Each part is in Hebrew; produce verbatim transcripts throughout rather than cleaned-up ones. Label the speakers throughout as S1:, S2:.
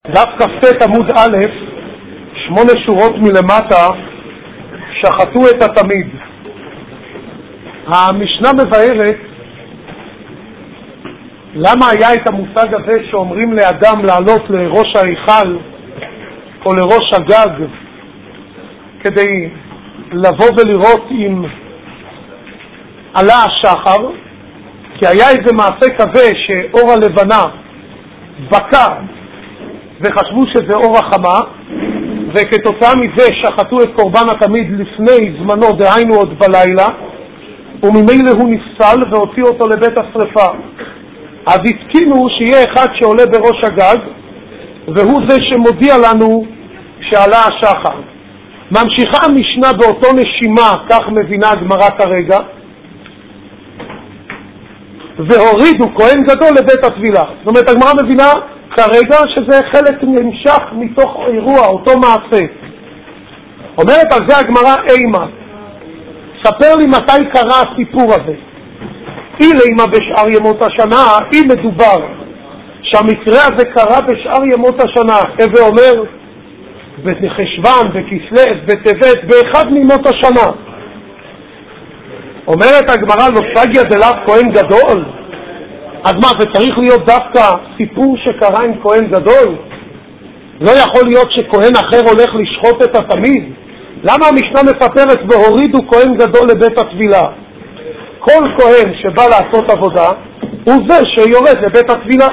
S1: דף כ"ט עמוד א', שמונה שורות מלמטה, שחטו את התמיד. המשנה מבארת למה היה את המושג הזה שאומרים לאדם לעלות לראש ההיכל או לראש הגג כדי לבוא ולראות אם עלה השחר, כי היה איזה מעשה כזה שאור הלבנה בקע וחשבו שזה אור החמה, וכתוצאה מזה שחטו את קורבן התמיד לפני זמנו, דהיינו עוד בלילה, וממילא הוא נפסל והוציא אותו לבית השרפה. אז הסכימו שיהיה אחד שעולה בראש הגג והוא זה שמודיע לנו שעלה השחר. ממשיכה המשנה באותו נשימה, כך מבינה הגמרא כרגע, והורידו כהן גדול לבית הטבילה. זאת אומרת, הגמרא מבינה כרגע שזה חלק נמשך מתוך אירוע, אותו מעשה. אומרת על זה הגמרא אימה, ספר לי מתי קרה הסיפור הזה. אימה בשאר ימות השנה, אם מדובר שהמקרה הזה קרה בשאר ימות השנה, הווה אומר בחשוון, בכסלו, בטבת, באחד מימות השנה. אומרת הגמרא לא סגיה דלאו כהן גדול, אז מה, זה צריך להיות דווקא סיפור שקרה עם כהן גדול? לא יכול להיות שכהן אחר הולך לשחוט את התמיד? למה המשנה מספרת והורידו כהן גדול לבית הטבילה? כל כהן שבא לעשות עבודה הוא זה שיורד לבית הטבילה.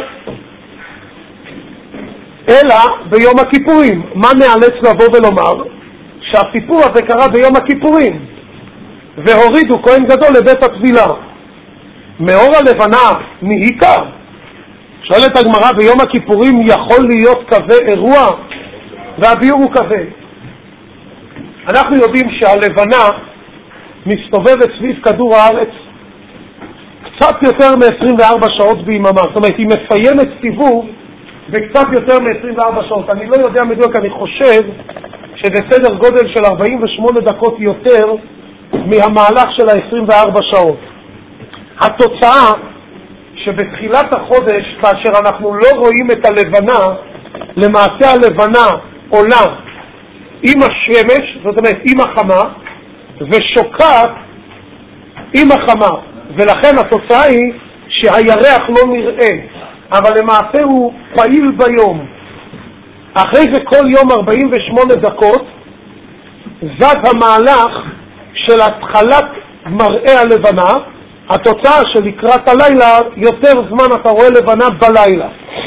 S1: אלא ביום הכיפורים, מה נאלץ לבוא ולומר? שהסיפור הזה קרה ביום הכיפורים, והורידו כהן גדול לבית הטבילה. מאור הלבנה נהיקה. שואלת הגמרא, ביום הכיפורים יכול להיות כזה אירוע? והביאור הוא כזה. אנחנו יודעים שהלבנה מסתובבת סביב כדור הארץ קצת יותר מ-עשרים וארבע שעות ביממה. זאת אומרת, היא מסיימת סיבוב וקצת יותר מ-עשרים וארבע שעות. אני לא יודע מדויק, אני חושב שזה סדר גודל של ארבעים ושמונה דקות יותר מהמהלך של ה-עשרים וארבע שעות. התוצאה שבתחילת החודש, כאשר אנחנו לא רואים את הלבנה, למעשה הלבנה עולה עם השמש, זאת אומרת עם החמה, ושוקעת עם החמה, ולכן התוצאה היא שהירח לא נראה, אבל למעשה הוא פעיל ביום. אחרי זה כל יום ארבעים ושמונה דקות זז המהלך של התחלת מראה הלבנה, התוצאה של לקראת הלילה יותר זמן אתה רואה לבנה בלילה.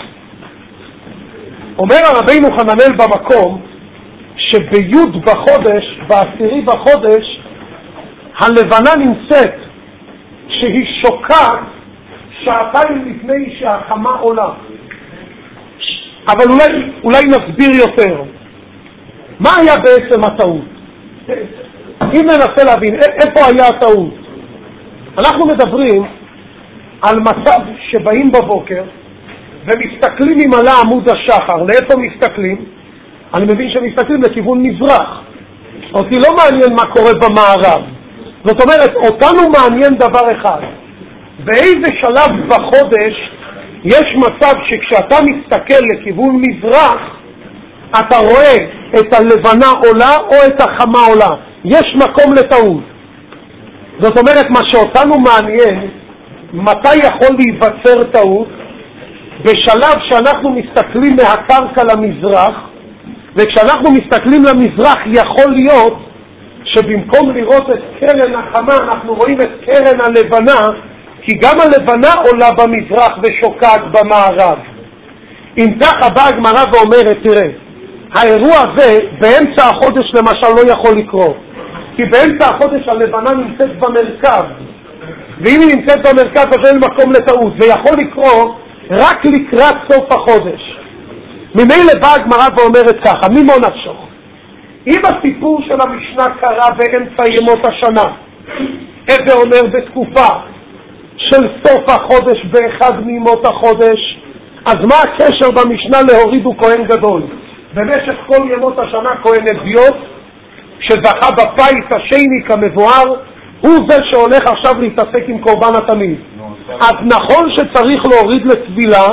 S1: אומר הרבינו חננאל במקום שביוד בחודש, בעשירי בחודש, הלבנה נמצאת שהיא שוקעת שעתיים לפני שהחמה עולה. אבל אולי, אולי נסביר יותר. מה היה בעצם הטעות? אם ננסה להבין, איפה היה הטעות? אנחנו מדברים על מצב שבאים בבוקר ומסתכלים אם עלה עמוד השחר. לאיפה מסתכלים? אני מבין שמסתכלים לכיוון מזרח. אותי לא מעניין מה קורה במערב. זאת אומרת, אותנו מעניין דבר אחד. באיזה שלב בחודש יש מצב שכשאתה מסתכל לכיוון מזרח, אתה רואה את הלבנה עולה או את החמה עולה. יש מקום לטעות. זאת אומרת, מה שאותנו מעניין, מתי יכול להיווצר טעות? בשלב שאנחנו מסתכלים מהקרקע למזרח, וכשאנחנו מסתכלים למזרח יכול להיות שבמקום לראות את קרן החמה אנחנו רואים את קרן הלבנה, כי גם הלבנה עולה במזרח ושוקעת במערב. אם ככה באה הגמרא ואומרת, תראה, האירוע הזה באמצע החודש למשל לא יכול לקרות, כי באמצע החודש הלבנה נמצאת במרכז, ואם היא נמצאת במרכז אז אין מקום לטעות, זה יכול לקרות רק לקראת סוף החודש. ממילא באה הגמרא ואומרת ככה, ממו נפשך, אם הסיפור של המשנה קרה באמצע ימות השנה, הווה אומר בתקופה של סוף החודש באחד מימות החודש, אז מה הקשר במשנה להורידו כהן גדול? במשך כל ימות השנה כהן אביוט שזכה בפיס השני כמבואר, הוא זה שהולך עכשיו להתעסק עם קורבן התמיד. אז נכון שצריך להוריד לטבילה,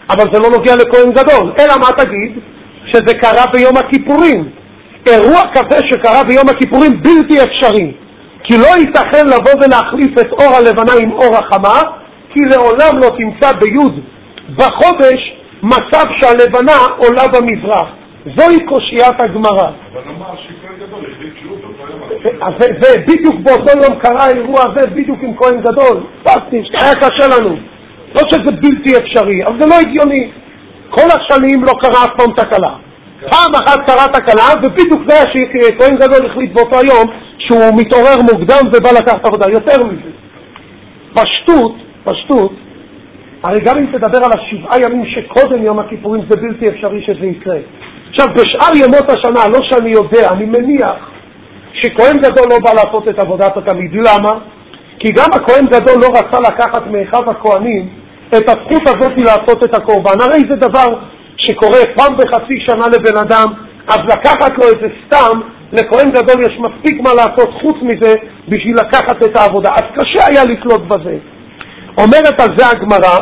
S1: אבל זה לא נוגע לכהן גדול. אלא מה תגיד? שזה קרה ביום הכיפורים. אירוע כזה שקרה ביום הכיפורים בלתי אפשרי, כי לא ייתכן לבוא ולהחליף את אור הלבנה עם אור החמה, כי לעולם לא תמצא ביוד בחודש מצב שהלבנה עולה במזרח. זוהי קושיית הגמרא.
S2: אבל אמר שכהן גדול החליט שוב באותו יום.
S1: זה בדיוק באותו יום קרה האירוע הזה בדיוק עם כהן גדול. פסטיש, היה קשה לנו. לא שזה בלתי אפשרי, אבל זה לא הגיוני. כל השנים לא קרה אף פעם תקלה. פעם אחת קרה תקלה, ובדיוק זה שכהן גדול החליט באותו היום שהוא מתעורר מוקדם ובא לקחת עבודה. יותר מזה, פשטות, פשטות, הרי גם אם תדבר על השבעה ימים שקודם יום הכיפורים זה בלתי אפשרי שזה יקרה. עכשיו, בשאר ימות השנה, לא שאני יודע, אני מניח שכהן גדול לא בא לעשות את עבודת התמיד. למה? כי גם הכהן גדול לא רצה לקחת מאחיו הכהנים את הזכות הזאת לעשות את הקורבן. הרי זה דבר שקורה פעם בחצי שנה לבן אדם, אז לקחת לו איזה סתם, לכהן גדול יש מספיק מה לעשות חוץ מזה בשביל לקחת את העבודה. אז קשה היה לקלוט בזה. אומרת על זה הגמרא,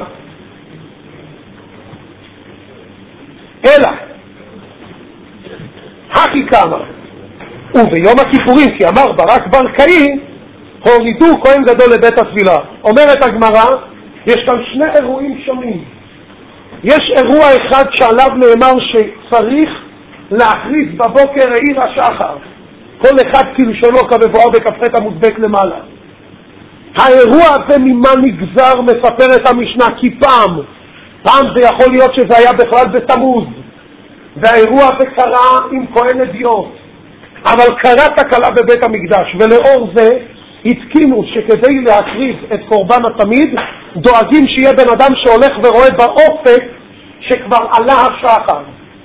S1: אלא הכי כמה וביום הכיפורים, כי אמר ברק ברקאי, הורידו כהן גדול לבית התפילה. אומרת הגמרא, יש כאן שני אירועים שונים. יש אירוע אחד שעליו נאמר שצריך להכריז בבוקר העיר השחר, כל אחד כלשונו כמבואר בכ"ח עמוד ב' למעלה. האירוע הזה ממה נגזר? מספרת המשנה, כי פעם פעם זה יכול להיות שזה היה בכלל בתמוז, והאירוע הזה קרה עם כהן אדיוט, אבל קרה תקלה בבית המקדש, ולאור זה התקינו שכדי להקריב את קורבן התמיד דואגים שיהיה בן אדם שהולך ורואה באופק שכבר עלה השחר.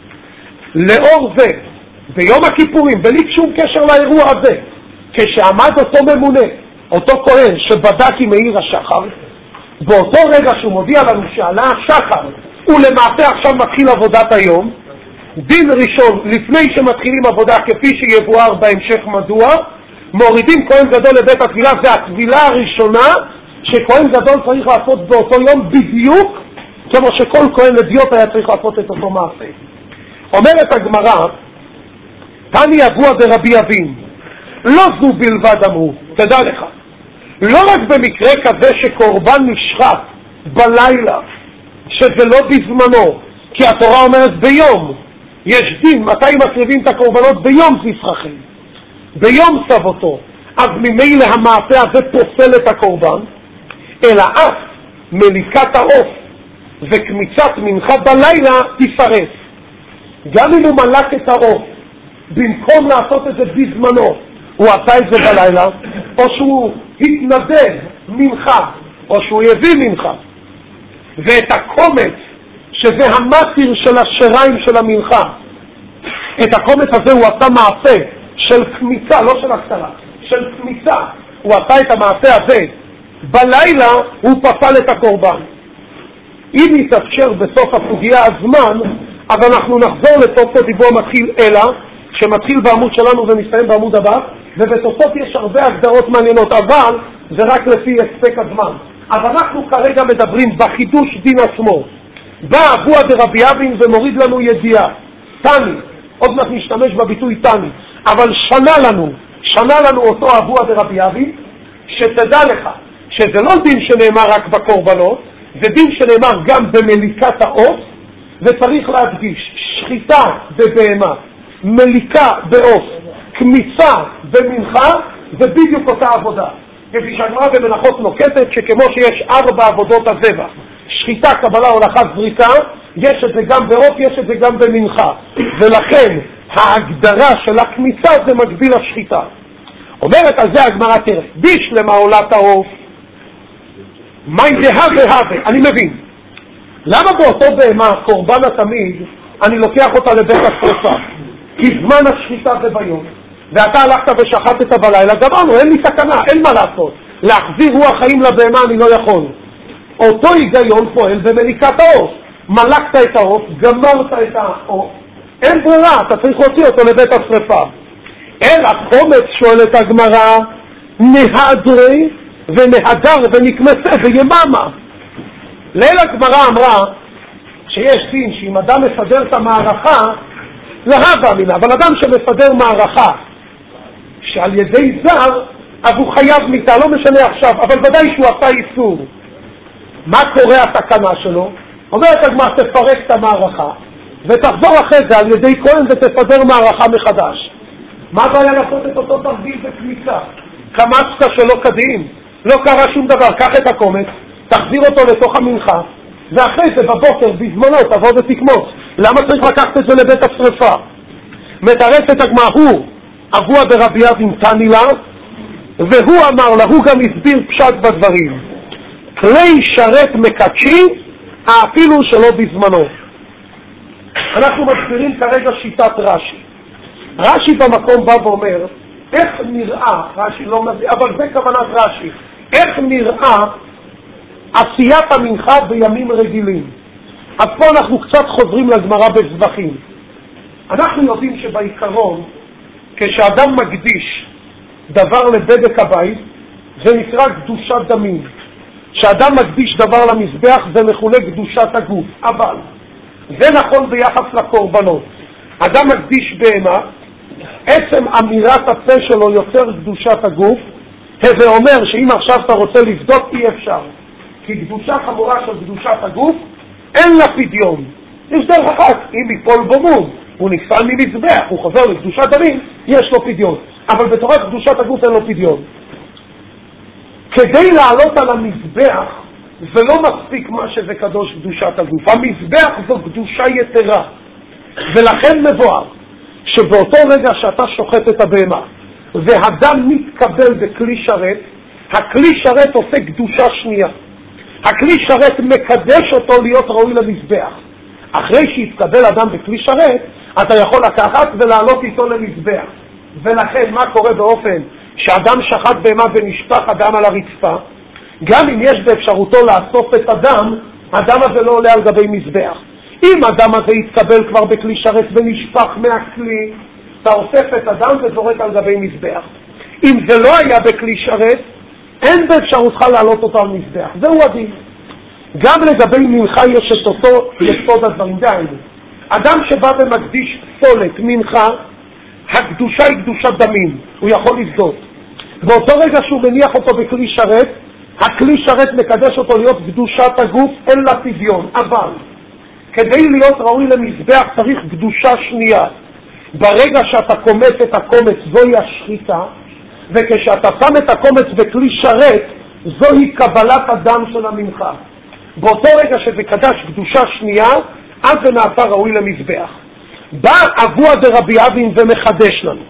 S1: לאור זה ביום הכיפורים, בלי שום קשר לאירוע הזה, כשעמד אותו ממונה, אותו כהן שבדק עם העיר השחר, באותו רגע שהוא מודיע לנו שעלה השחר ולמעשה עכשיו מתחיל עבודת היום, דין ראשון לפני שמתחילים עבודה כפי שיבואר בהמשך מדוע, מורידים כהן גדול לבית התפילה. זה התפילה הראשונה שכהן גדול צריך לעשות באותו יום בדיוק כמו שכל כהן אדיוט היה צריך לעשות את אותו מעשה. אומרת הגמרא, תני אבוה דרבי אבין, לא זו בלבד אמרו, תדע לך, לא רק במקרה כזה שקורבן נשחט בלילה, שזה לא בזמנו, כי התורה אומרת ביום, יש דין, מתי מקריבים את הקורבנות? ביום זבחכם, ביום סבותו, אז ממילא המעשה הזה פוסל את הקורבן, אלא אף מליקת העוף וקמיצת מנחה בלילה תפרס. גם אם הוא מלק את העוף, במקום לעשות את זה בזמנו, הוא עשה את זה בלילה, או שהוא התנדב מנחה, או שהוא הביא מנחה, ואת הקומץ, שזה המטיר של השריים של המנחה, את הקומץ הזה הוא עשה מעשה של קמיצה, לא של הקטרה, של קמיצה, הוא עשה את המעשה הזה בלילה, הוא פסל את הקורבן. אם יתאפשר בסוף הסוגיה הזמן, אז אנחנו נחזור לתוספות דיבור מתחיל אלא, שמתחיל בעמוד שלנו ומסתיים בעמוד הבא, ובתוספות יש הרבה הגדרות מעניינות, אבל זה רק לפי הספק הזמן. אז אנחנו כרגע מדברים בחידוש דין עצמו. בא אבוה דרבי אבין ומוריד לנו ידיעה, תני, עוד מעט נשתמש בביטוי תני, אבל שנה לנו, שנה לנו אותו אבוה דרבי אבין, שתדע לך שזה לא דין שנאמר רק בקורבנות, זה דין שנאמר גם במליקת העוף, וצריך להדגיש, שחיטה בבהמה, מליקה בעוף, קמיצה במנחה, זה בדיוק אותה עבודה. כפי שהגמרא במנחות נוקטת שכמו שיש ארבע עבודות הזבח, שחיטה, קבלה, הולכה, זריקה, יש את זה גם בעוף, יש את זה גם במנחה, ולכן ההגדרה של הקמיצה זה מקביל לשחיטה. אומרת על זה הגמרא, תראה, בשלמה עולת העוף, מה זה הווה הווה? אני מבין. למה באותו בהמה, קורבן התמיד, אני לוקח אותה לבית השרפה? כי זמן השחיטה זה ביום, ואתה הלכת ושחטת בלילה, גמרנו, אין לי סכנה, אין מה לעשות. להחזיר רוח חיים לבהמה אני לא יכול. אותו היגיון פועל במליקת העוף. מלקת את העוף, גמרת את העוף, אין ברירה, אתה צריך להוציא אותו לבית השרפה. אל החומץ, שואלת הגמרא, נהדרי ונהדר ונקמסה ויממה. ליל הגמרא אמרה שיש דין שאם אדם מסדר את המערכה, להבא מינה, אבל אדם שמסדר מערכה שעל ידי זר, אז הוא חייב מיתה, לא משנה עכשיו, אבל ודאי שהוא עשה איסור. מה קורה התקנה שלו? אומרת הגמרא, תפרק את המערכה, ותחזור אחרי זה על ידי כהן ותסדר מערכה מחדש. מה בעיה לעשות את אותו תרגיל בכניסה? קמצת שלא כדין, לא קרה שום דבר, קח את הקומץ, תחזיר אותו לתוך המנחה, ואחרי זה בבוקר בזמנו תבוא ותקמוץ. למה צריך לקחת את זה לבית השרפה? מתרצת הגמרא, הוא אבוה דרבי אבין תני לה, והוא אמר לה, הוא גם הסביר פשט בדברים, כלי שרת מקדשי אפילו שלא בזמנו. אנחנו מסבירים כרגע שיטת רש"י. רש"י במקום בא ואומר, איך נראה, רש"י לא מביא, אבל זה כוונת רש"י, איך נראה עשיית המנחה בימים רגילים. אז פה אנחנו קצת חוזרים לגמרא בזבחים. אנחנו יודעים שבעיקרון, כשאדם מקדיש דבר לבדק הבית, זה נקרא קדושת דמים. כשאדם מקדיש דבר למזבח זה מכונה קדושת הגוף. אבל זה נכון ביחס לקורבנות. אדם מקדיש בהמה, עצם אמירת הפה שלו יוצר קדושת הגוף, זה אומר שאם עכשיו אתה רוצה לבדוק אי אפשר. כי קדושה חמורה של קדושת הגוף אין לה פדיון. יש דרך אחת, אם יפול בו מום, הוא נפסל ממזבח, הוא חוזר לקדושת דמים, יש לו פדיון. אבל בתורת קדושת הגוף אין לו פדיון. כדי לעלות על המזבח, זה לא מספיק מה שזה קדוש קדושת הגוף. המזבח זו קדושה יתרה. ולכן מבואר שבאותו רגע שאתה שוחט את הבהמה, והדם מתקבל בכלי שרת, הכלי שרת עושה קדושה שנייה. הכלי שרת מקדש אותו להיות ראוי למזבח. אחרי שהתקבל אדם בכלי שרת, אתה יכול לקחת ולעלות איתו למזבח. ולכן מה קורה באופן שאדם שחט בהמה ונשפך הדם על הרצפה? גם אם יש באפשרותו לאסוף את הדם, הדם הזה לא עולה על גבי מזבח. אם הדם הזה יתקבל כבר בכלי שרת ונשפך מהכלי, אתה אוסף את הדם וזורק על גבי מזבח. אם זה לא היה בכלי שרת, אין באפשרותך לעלות אותו על מזבח. זהו הדין. גם לגבי מנחה יש את אותו יסוד הדברים. דהיינו, אדם שבא ומקדיש פסולת מנחה, הקדושה היא קדושת דמים, הוא יכול לבדות. באותו רגע שהוא מניח אותו בכלי שרת, הכלי שרת מקדש אותו להיות קדושת הגוף, אין לה פדיון. אבל כדי להיות ראוי למזבח צריך קדושה שנייה. ברגע שאתה קומץ את הקומץ זוהי השחיטה, וכשאתה שם את הקומץ בכלי שרת זוהי קבלת הדם של המנחה. באותו רגע שזה קדש קדושה שנייה, אז זה נעשה ראוי למזבח. בא אבוה דרבי אבין ומחדש לנו,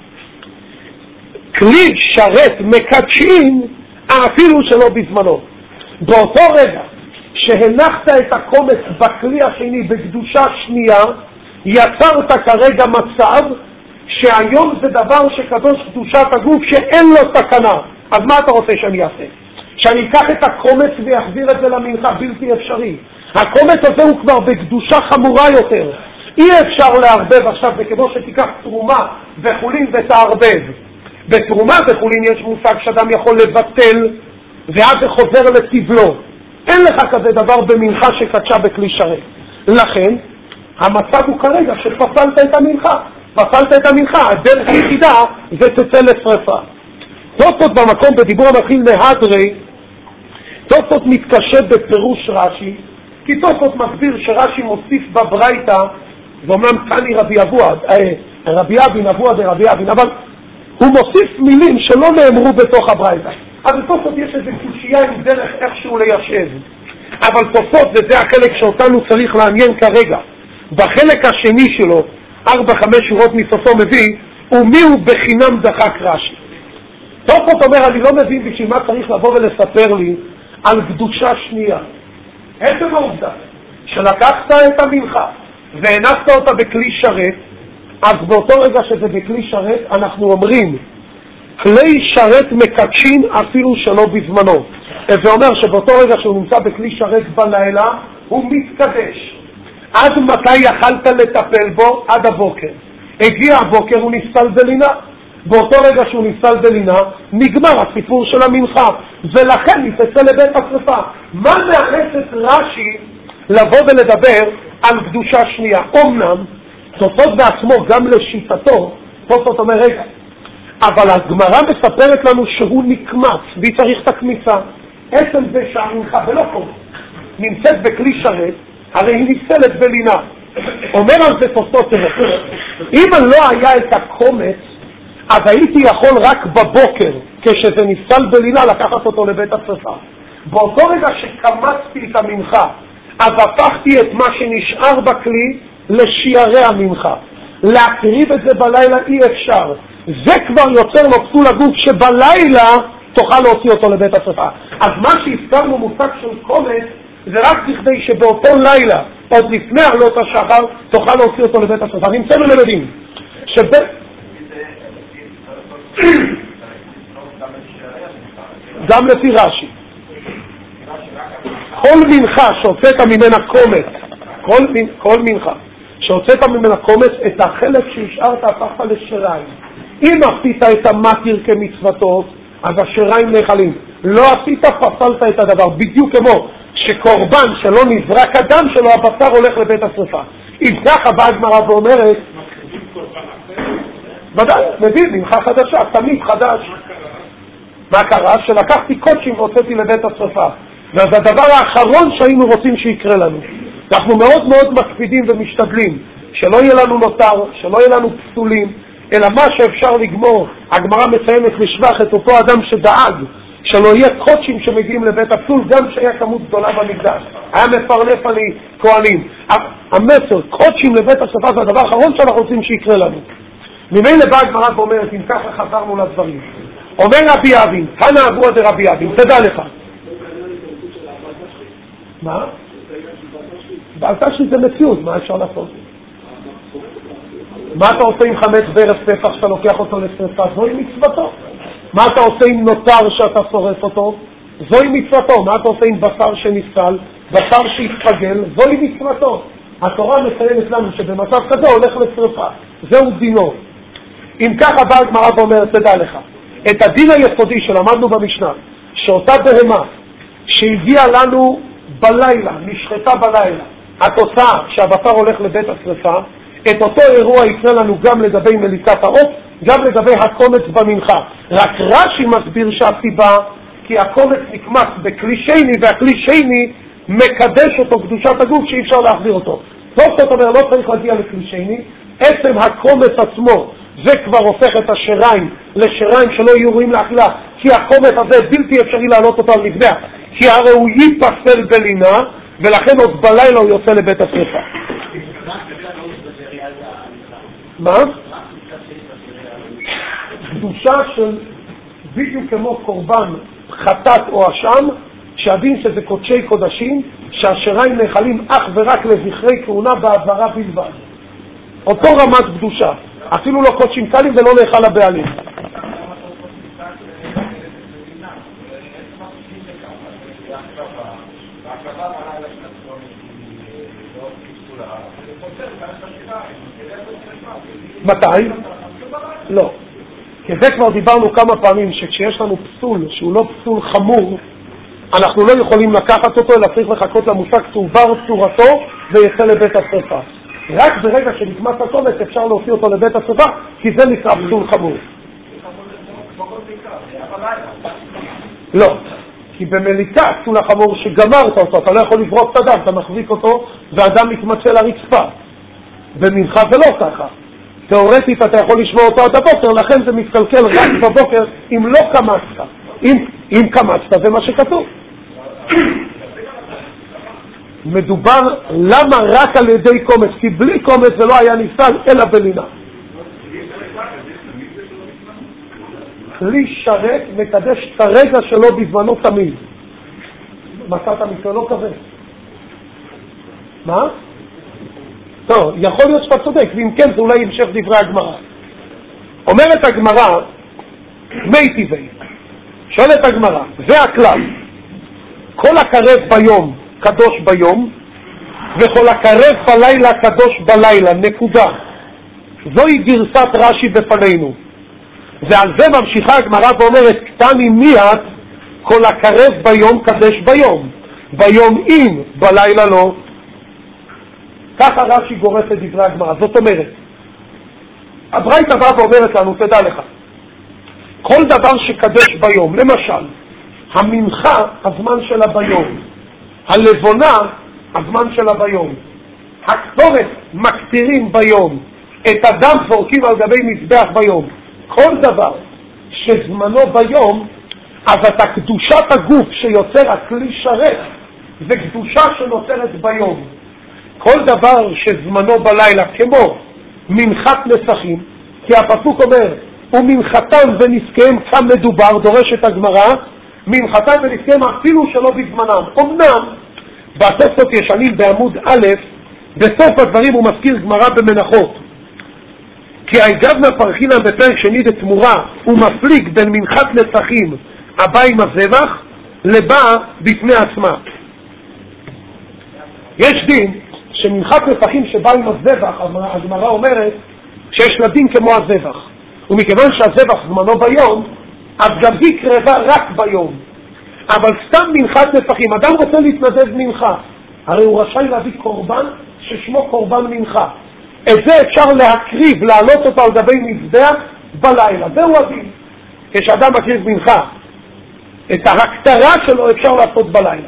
S1: כלי שרת מקדשים אפילו שלא בזמנו. באותו רגע שהנחת את הקומץ בכלי השני בקדושה שנייה, יצרת כרגע מצב שהיום זה דבר שקדוש קדושת הגוף שאין לו תקנה. אז מה אתה רוצה שאני אעשה? שאני אקח את הקומץ ויחזיר את זה למנחה? בלתי אפשרי. הקומץ הזה הוא כבר בקדושה חמורה יותר. אי אפשר להרבב עכשיו, וכמו שתיקח תרומה וחולין ותערבב. בתרומה וחולין יש מושג שאדם יכול לבטל ואז זה חוזר לטבלו. אין לך כזה דבר במנחה שקדשה בכלי שרת. לכן המצב הוא כרגע שפסלת את המנחה. פסלת את המנחה, הדרך היחידה זה תצא לשרפה. תוספות במקום בדיבור המתחיל מהדרי, תוספות מתקשה בפירוש רש"י, כי תוספות מסביר שרש"י מוסיף בברייתא, ואומנם תני רבי אבוה, רבי אבין אבוה דרבי אבין, אבל הוא מוסיף מילים שלא נאמרו בתוך הברייתא. אז תוספות יש איזו קושייה עם דרך איכשהו ליישב. אבל תוספות, וזה החלק שאותנו צריך לעניין כרגע, בחלק השני שלו, ארבע חמש שורות מסופו מביא, ומי הוא בחינם דחק רש"י. תוספות אומר, אני לא מבין בשביל מה צריך לבוא ולספר לי על קדושה שנייה. איזה העובדה שלקחת את המנחה והנחת אותה בכלי שרת, אז באותו רגע שזה בכלי שרת אנחנו אומרים כלי שרת מקדשים אפילו שלא בזמנו. זה אומר שבאותו רגע שהוא נמצא בכלי שרת בלילה הוא מתקדש. עד מתי יכלת לטפל בו? עד הבוקר. הגיע הבוקר, הוא נפסל בלינה. באותו רגע שהוא נפסל בלינה נגמר הסיפור של המנחה, ולכן נפסל לבית השרפה. מה מאלץ את רש"י לבוא ולדבר על קדושה שנייה. אומנם תוספות בעצמו גם לשיטתו, תוספות אומר רגע, אבל הגמרא מספרת לנו שהוא נקמץ והיא צריך את הקמיצה. עצם זה שהמנחה ולא קום נמצאת בכלי שרת, הרי היא נפסלת בלינה. אומר על זה תוספות, אם לא היה את הקומץ, אז הייתי יכול רק בבוקר, כשזה נפסל בלינה, לקחת אותו לבית השרפה. באותו רגע שקמצתי את המנחה, אז הפכתי את מה שנשאר בכלי לשיערי המנחה. להקריב את זה בלילה אי אפשר. זה כבר יוצר לו פסול הגוף שבלילה תוכל להוציא אותו לבית השרפה. אז מה שהזכרנו מושג של קומץ, זה רק בכדי שבאותו לילה, עוד לפני עלות השחר, תוכל להוציא אותו לבית השרפה. נמצאנו ללדים. שב... גם לפי רש"י. כל מנחה שהוצאת ממנה קומץ, כל, כל מנחה שהוצאת ממנה קומץ, את החלק שהשארת הפכת לשריים. אם עשית את המתיר כמצוותו, אז השריים נאכלים. לא עשית, פסלת את הדבר. בדיוק כמו שקורבן שלא נזרק הדם שלו, הבשר הולך לבית השרפה. אם ככה באה הגמרא ואומרת, ודאי, מבין, מנחה חדשה, תמיד חדש. מה קרה? שלקחתי קודשים והוצאתי לבית השרפה. וזה הדבר האחרון שהיינו רוצים שיקרה לנו. אנחנו מאוד מאוד מקפידים ומשתדלים שלא יהיה לנו נותר, שלא יהיה לנו פסולים, אלא מה שאפשר לגמור. הגמרא מציינת לשבח את אותו אדם שדאג שלא יהיה קודשים שמגיעים לבית הפסול, גם שהיה כמות גדולה במקדש. היה מפרנף על כהנים. המסר, קודשים לבית השרפה, זה הדבר האחרון שאנחנו רוצים שיקרה לנו. ממילא באה הגמרא ואומרת, אם ככה חזרנו לדברים. אומר רבי אבין, כאן אבוה דרבי אבין, תדע לך. מה? בעלתה שזה מציאות, מה אפשר לעשות? מה אתה עושה עם חמץ בערב פסח שאתה לוקח אותו לשרפה? זוהי מצוותו. מה אתה עושה עם נותר שאתה שורף אותו? זוהי מצוותו. מה אתה עושה עם בשר שנפסל? בשר שהתפגל? זוהי מצוותו. התורה מציינת לנו שבמצב כזה הולך לשרפה. זהו דינו. אם ככה באה הגמרא ואומרת, תדע לך, את הדין היסודי שלמדנו במשנה, שאותה בהמה שהגיעה לנו בלילה, נשחטה בלילה, התוצאה שהבשר הולך לבית השרפה, את אותו אירוע יקרה לנו גם לגבי מליקת העוף, גם לגבי הקומץ במנחה. רק רש"י מסביר שהסיבה, כי הקומץ נקמץ בכלי שני, והכלי שני מקדש אותו קדושת הגוף שאי אפשר להחזיר אותו. זאת אומר, לא צריך להגיע לכלי שני, עצם הקומץ עצמו, זה כבר הופך את השריים לשריים שלא יהיו ראויים לאכילה, כי הקומץ הזה בלתי אפשרי להעלות אותו על מזבח, כי הרי הוא ייפסל בלינה, ולכן עוד בלילה הוא יוצא לבית השרפה. מה? קדושה של בדיוק כמו קורבן חטאת או אשם, שהדין שזה קודשי קודשים, שהשריים נאכלים אך ורק לזכרי כהונה בעברה בלבד. אותו רמת קדושה, אפילו לא קודשים קלים ולא נאכל הבעלים. מתי? לא. כי זה כבר דיברנו כמה פעמים, שכשיש לנו פסול שהוא לא פסול חמור, אנחנו לא יכולים לקחת אותו, אלא צריך לחכות למושג צובר צורתו ויצא לבית השרפה. רק ברגע שנקמץ הקומץ אפשר להוציא אותו לבית השרפה, כי זה נקרא פסול חמור. לא. כי במליקה פסול החמור שגמרת אותו, אתה לא יכול לברוק את אדם, אתה מחזיק אותו והאדם מתמצא לרצפה. במנחה זה לא ככה. תיאורטית אתה יכול לשמוע אותו עד הבוקר, לכן זה מתקלקל רק בבוקר אם לא קמצת. אם, אם קמצת זה מה שכתוב. מדובר למה רק על ידי קומץ, כי בלי קומץ זה לא היה נפסל אלא בלינה. כלי שרת מקדש את הרגע שלו בזמנו תמיד. מצאת מצווה לא כזה. מה? טוב, יכול להיות שאתה צודק, ואם כן זה אולי המשך דברי הגמרא. אומרת הגמרא, מי טבעי, שואלת הגמרא, זה הכלל, כל הקרב ביום קדוש ביום, וכל הקרב בלילה קדוש בלילה, נקודה. זוהי גרסת רש"י בפנינו. ועל זה ממשיכה הגמרא ואומרת, קטני מיד, כל הקרב ביום קדש ביום, ביום אם, בלילה לא. ככה רש"י גורס את דברי הגמרא. זאת אומרת, הברייתא באה ואומרת לנו, תדע לך, כל דבר שקדש ביום, למשל, המנחה, הזמן שלה ביום, הלבונה, הזמן שלה ביום, הקטורת מקטירים ביום, את הדם זורקים על גבי מזבח ביום, כל דבר שזמנו ביום, אז את הקדושת הגוף שיוצר הכלי שרת, זה קדושה שנוצרת ביום. כל דבר שזמנו בלילה, כמו מנחת נסכים, כי הפסוק אומר, ומנחתם ונזקיהם כאן מדובר, דורשת הגמרא, מנחתם ונזקיהם אפילו שלא בזמנם. אמנם, בתוספות ישנים בעמוד א', בסוף הדברים הוא מזכיר גמרא במנחות. כי היגבנה פרחינם בפרק שני דתמורה, הוא מפליג בין מנחת נסכים הבא עם הזבח, לבא בפני עצמה. יש דין שמנחת נסכים שבא עם הזבח, הגמרא אומרת שיש לה דין כמו הזבח. ומכיוון שהזבח זמנו ביום, אז גם היא קרבה רק ביום. אבל סתם מנחת נסכים, אדם רוצה להתנדב מנחה, הרי הוא רשאי להביא קורבן ששמו קורבן מנחה. את זה אפשר להקריב, להעלות אותו על גבי מזבח בלילה. זהו הדין. כשאדם מקריב מנחה, את ההקטרה שלו אפשר לעשות בלילה.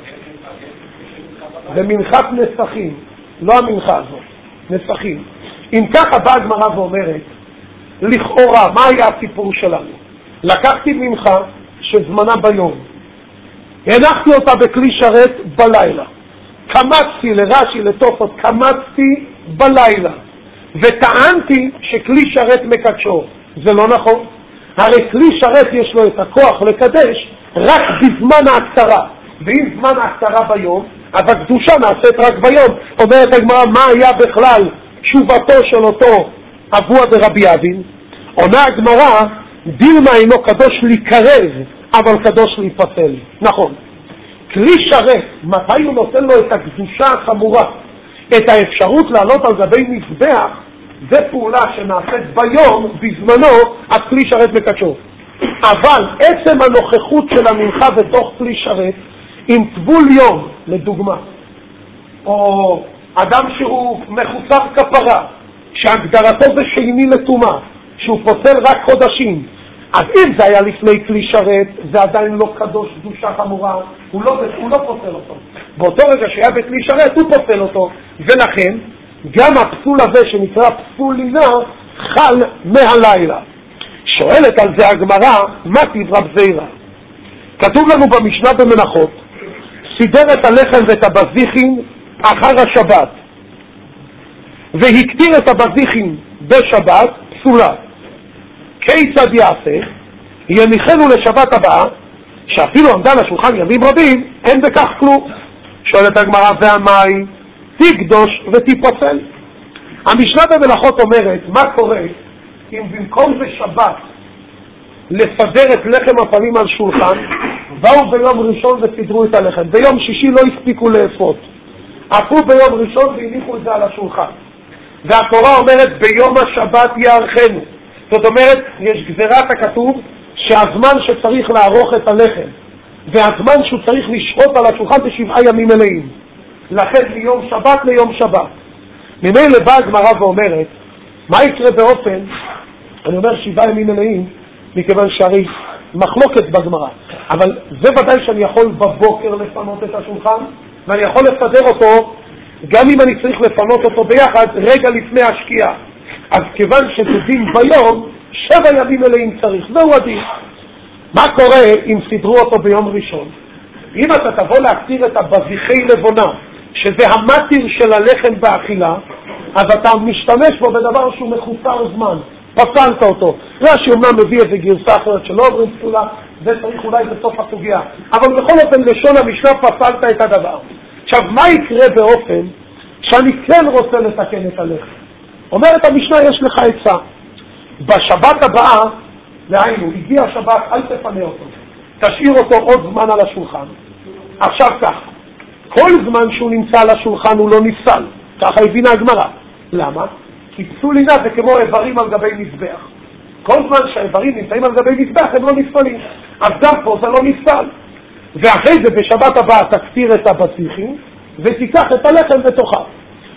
S1: זה מנחת נסכים, לא המנחה הזאת, נסכים. אם ככה באה הגמרא ואומרת, לכאורה, מה היה הסיפור שלנו? לקחתי מנחה שזמנה ביום, הנחתי אותה בכלי שרת בלילה, קמצתי לרש"י לתוספות, קמצתי בלילה, וטענתי שכלי שרת מקדשו. זה לא נכון. הרי כלי שרת יש לו את הכוח לקדש רק בזמן ההקטרה, ואם זמן ההקטרה ביום, אז הקדושה נעשית רק ביום. אומרת הגמרא, מה היה בכלל תשובתו של אותו אבוה דרבי אבין? עונה הגמרא, דילמה אינו קדוש להיקרב, אבל קדוש להיפסל. נכון. כלי שרת, מתי הוא נותן לו את הקדושה החמורה, את האפשרות לעלות על גבי מזבח, זה פעולה שנעשית ביום, בזמנו, אז כלי שרת מקדשו. אבל עצם הנוכחות של המנחה בתוך כלי שרת, עם טבול יום, לדוגמה, או אדם שהוא מחוסר כפרה, שהגדרתו זה שני לטומאה, שהוא פוסל רק חודשים, אז אם זה היה לפני כלי שרת, זה עדיין לא קדוש קדושה חמורה, הוא לא, הוא לא פוסל אותו. באותו רגע שהיה בכלי שרת, הוא פוסל אותו, ולכן גם הפסול הזה שנקרא פסול לינה, חל מהלילה. שואלת על זה הגמרא, מה תברא בזירה? כתוב לנו במשנה במנחות, סידר את הלחם ואת הבזיחים אחר השבת, והקטיר את הבזיחים בשבת, פסולה. כיצד יעשה? יניחנו לשבת הבאה, שאפילו עמדה לשולחן ימים רבים, אין בכך כלום. שואלת הגמרא, והמאי תקדוש ותיפסל. המשנה במנחות אומרת, מה קורה אם במקום זה שבת לסדר את לחם הפנים על שולחן, באו ביום ראשון וסידרו את הלחם, ביום שישי לא הספיקו לאפות, עפו ביום ראשון והניחו את זה על השולחן, והתורה אומרת ביום השבת יערכנו. זאת אומרת, יש גזירת הכתוב שהזמן שצריך לערוך את הלחם והזמן שהוא צריך לשחוט על השולחן זה שבעה ימים מלאים, לכן מיום שבת ליום שבת. ממילא באה הגמרא ואומרת, מה יקרה באופן, אני אומר שבעה ימים מלאים, מכיוון שהרי מחלוקת בגמרא, אבל זה ודאי שאני יכול בבוקר לפנות את השולחן, ואני יכול לסדר אותו גם אם אני צריך לפנות אותו ביחד רגע לפני השקיעה. אז כיוון שדין ביום, שבע ימים מלאים צריך, זהו הדין. מה קורה אם סידרו אותו ביום ראשון? אם אתה תבוא להקטיר את הבזיחי לבונה, שזה המטיר של הלחם באכילה, אז אתה משתמש בו בדבר שהוא מחוסר זמן, פסלת אותו. רש"י אומנם מביא איזה גרסה אחרת שלא אומרים פסולה, זה צריך אולי בסוף הסוגיה, אבל בכל אופן לשון המשנה פסלת את הדבר. עכשיו, מה יקרה באופן שאני כן רוצה לתקן את הלחם? אומרת המשנה, יש לך עצה. בשבת הבאה, דהיינו, הגיע השבת, אל תפנה אותו, תשאיר אותו עוד זמן על השולחן. עכשיו כך, כל זמן שהוא נמצא על השולחן הוא לא נפסל, ככה הבינה הגמרא. למה? כי פסול לינה זה כמו איברים על גבי מזבח. כל זמן שהאיברים נמצאים על גבי מזבח הם לא נפסלים, אז גם פה זה לא נפסל. ואחרי זה בשבת הבאה תקטיר את הבזיחים ותיקח את הלחם בתוכה.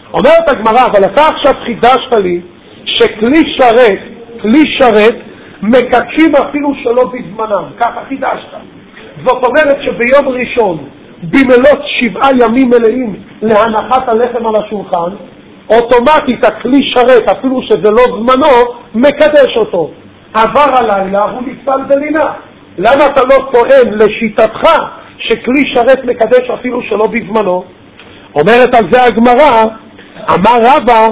S1: אומרת הגמרא, אבל אתה עכשיו חידשת לי שכלי שרת, כלי שרת, מקדשים אפילו שלא בזמנם, ככה חידשת. זאת אומרת שביום ראשון, במלות שבעה ימים מלאים להנחת הלחם על השולחן, אוטומטית הכלי שרת, אפילו שזה לא זמנו, מקדש אותו. עבר הלילה, הוא נפסל בלינה. למה אתה לא טוען לשיטתך שכלי שרת מקדש אפילו שלא בזמנו? אומרת על זה הגמרא, אמר רבא,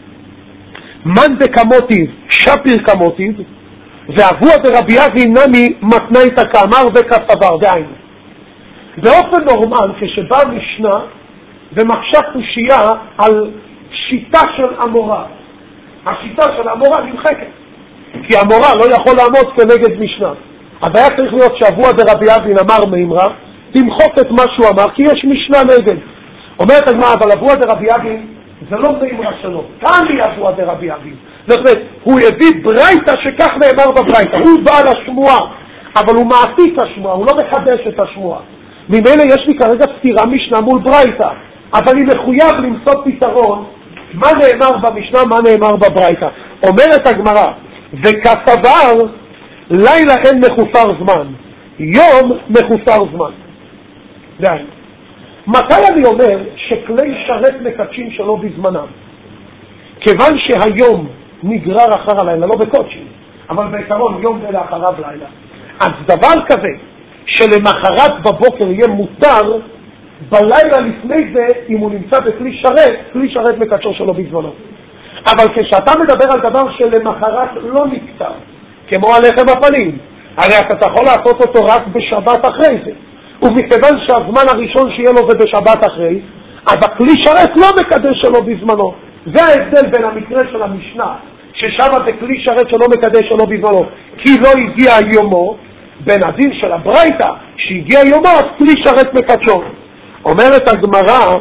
S1: מן דקמוטיב, שפיר קמוטיב, ואבוה דרבי אבי נמי מתנאיתא כאמר וכסבר, דהיינו. באופן נורמל, כשבא משנה ומחשב קושייה על שיטה של אמורה, השיטה של אמורה נמחקת, כי אמורה לא יכול לעמוד כנגד משנה. אז היה צריך להיות שאבוה דרבי אבי אמר מימרה, תמחוק את מה שהוא אמר, כי יש משנה נגד. אומרת הגמרא, אבל אבוה דרבי אבי זה לא מימרה שלו, כאן היא אבוה דרבי אבי. זאת אומרת, הוא הביא ברייתא שכך נאמר בברייתא, הוא בעל השמועה, אבל הוא מעתיק השמועה, הוא לא מחדש את השמועה. ממילא יש לי כרגע סתירה משנה מול ברייתא, אבל אני מחויב למצוא פתרון, מה נאמר במשנה, מה נאמר בברייתא. אומרת הגמרא, וכסבר, לילה אין מחוסר זמן, יום מחוסר זמן. די. מתי אני אומר שכלי שרת מקדשים שלא בזמנם? כיוון שהיום נגרר אחר הלילה, לא בקודשי, אבל בעיקרון יום ולאחריו לילה. אז דבר כזה, שלמחרת בבוקר יהיה מותר, בלילה לפני זה, אם הוא נמצא בכלי שרת, כלי שרת מקדשו שלא בזמנו. אבל כשאתה מדבר על דבר שלמחרת לא נקטר, כמו הלחם הפנים, הרי אתה יכול לעשות אותו רק בשבת אחרי זה. ומכיוון שהזמן הראשון שיהיה לו זה בשבת אחרי, אז הכלי שרת לא מקדש שלו בזמנו. זה ההבדל בין המקרה של המשנה, ששם זה כלי שרת שלא מקדש שלו בזמנו, כי לא הגיע יומו, בין הדין של הברייתא, שהגיע יומו, אז כלי שרת מקדשו. אומרת הגמרא,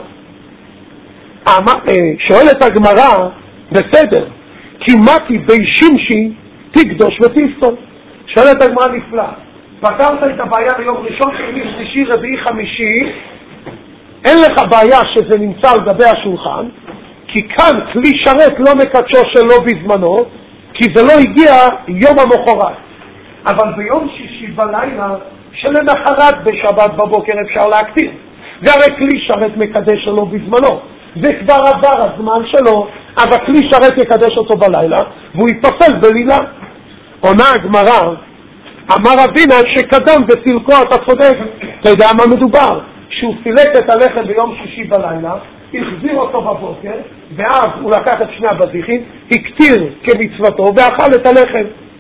S1: שואלת הגמרא, בסדר, כי מתי בי שימשי תקדוש ותפסול. שואלת הגמרא נפלא, פתרת את הבעיה ביום ראשון, שני, שלישי, רביעי, חמישי, אין לך בעיה שזה נמצא על גבי השולחן, כי כאן כלי שרת לא מקדשו שלא בזמנו, כי זה לא הגיע יום המחרת. אבל ביום שישי בלילה, שלמחרת בשבת בבוקר אפשר להקטיר. זה הרי כלי שרת מקדש שלא בזמנו. זה כבר עבר הזמן שלו, אז הכלי שרת יקדש אותו בלילה, והוא יתפסל בלילה. עונה הגמרא, אמר אבינה שקדם בסילקו, אתה צודק, אתה יודע מה מדובר? שהוא סילק את הלחם ביום שישי בלילה, החזיר אותו בבוקר, ואז הוא לקח את שני הבזיחים, הקטיר כמצוותו, ואכל את הלחם.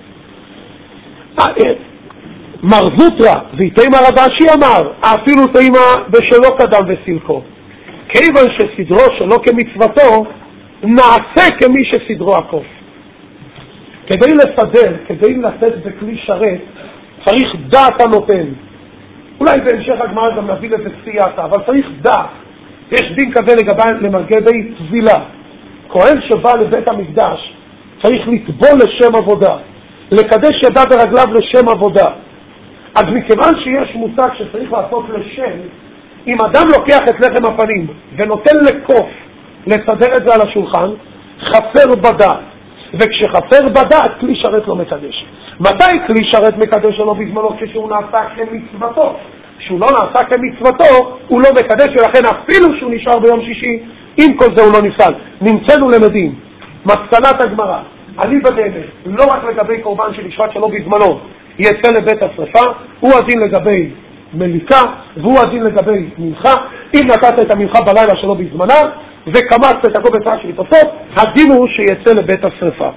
S1: מרזוטרה, ויתימה רבשי אמר, אפילו תימה בשלו קדם וסילקו. כיוון שסדרו שלו כמצוותו, נעשה כמי שסדרו הקוף. כדי לסדר, כדי לתת בכלי שרת, צריך דעת הנותן. אולי בהמשך הגמרא גם נביא לזה סייעתא, אבל צריך דעת. יש דין כזה לגבי למרגדי טבילה. כהן שבא לבית המקדש צריך לטבול לשם עבודה, לקדש ידה ברגליו לשם עבודה. אז מכיוון שיש מושג שצריך לעשות לשם, אם אדם לוקח את לחם הפנים ונותן לקוף לסדר את זה על השולחן, חסר בדעת. וכשחסר בדעת, כלי שרת לא מקדש. מתי כלי שרת מקדש שלו בזמנו? כשהוא נעשה כמצוותו. כשהוא לא נעשה כמצוותו, הוא לא מקדש, ולכן אפילו שהוא נשאר ביום שישי, עם כל זה הוא לא נפסל. נמצאנו למדים. מסקנת הגמרא, אני בדמת, לא רק לגבי קורבן של שבת שלו בזמנו, יצא לבית השרפה, הוא הדין לגבי מליקה, והוא הדין לגבי מנחה. אם נתת את המנחה בלילה שלו בזמנה, וכמס את הקובץ של תוספות, הדין הוא שיצא לבית השרפה.